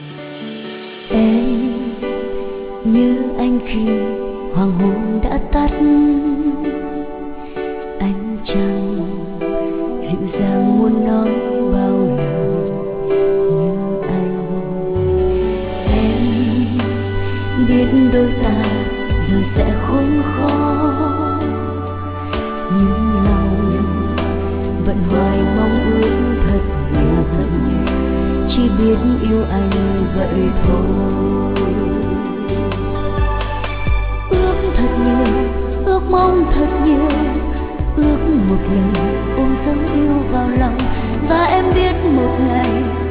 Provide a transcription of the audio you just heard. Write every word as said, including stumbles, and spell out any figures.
Em nhớ anh khi hoàng hôn đã tắt, anh chẳng dịu dàng muốn nói bao lời như anh. Em biết đôi ta rồi sẽ khốn khó, nhưng lòng vẫn hoài mong ước thật nhiều, chỉ biết yêu anh vậy thôi. Ước thật nhiều, ước mong thật nhiều, ước một lần ôm dấu yêu vào lòng, và em biết một ngày